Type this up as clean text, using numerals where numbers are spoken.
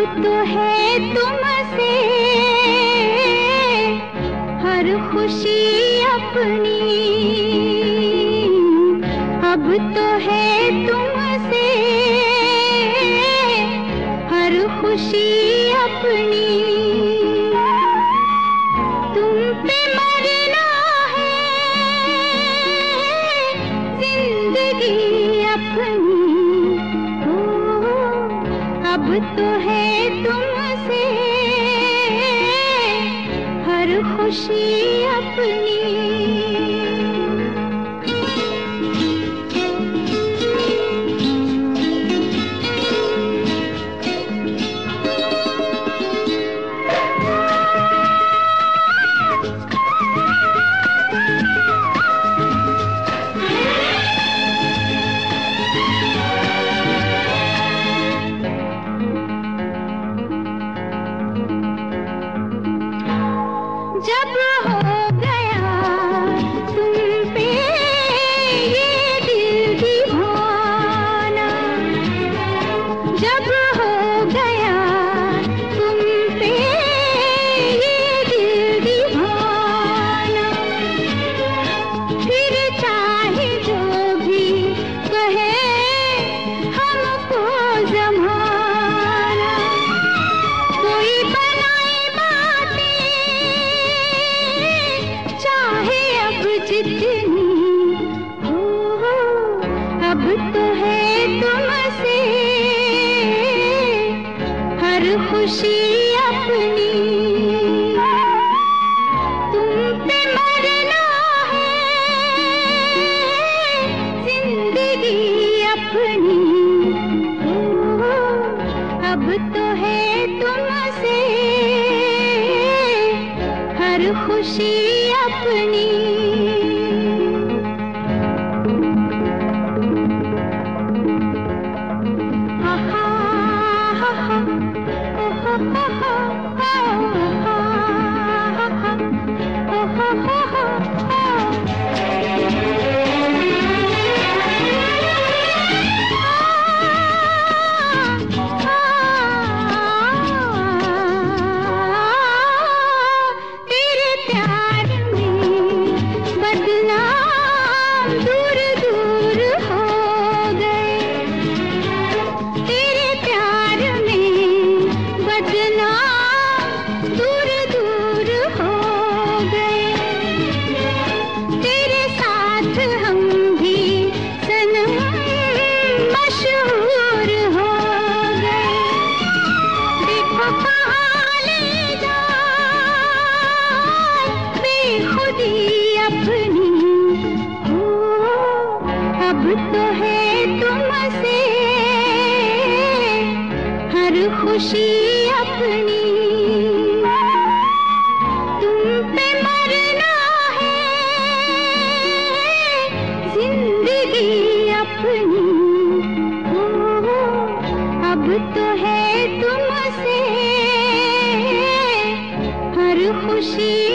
तो है तुमसे हर खुशी अपनी, अब तो है तुमसे हर खुशी अपनी। तुम पे मरना है जिंदगी अपनी, अब तो है तुमसे हर खुशी अपनी। जब हो गया तुम पे ये दिल दीवाना, जब हो गया तुम पे ये दिल दीवाना, फिर चाहे जो भी कहे हमको जमाना, कोई बनाए बातें चाहे अब जितनी हो, अब तो है तुमसे हर खुशी अपनी। तुम पे मरना है जिंदगी अपनी, अब तो है तुमसे हर खुशी अपनी। तेरे प्यार में बदनाम दूर दूर हो गए, तेरे प्यार में बदनाम दूर दूर हो गए, तेरे साथ हम भी सनम मशहूर हो गए। देखो कहाँ ले जाए बेखुदी अपनी, अब तो है तुमसे हर खुशी अपनी। तुम पे मरना है जिंदगी अपनी, अब तो है तुमसे हर खुशी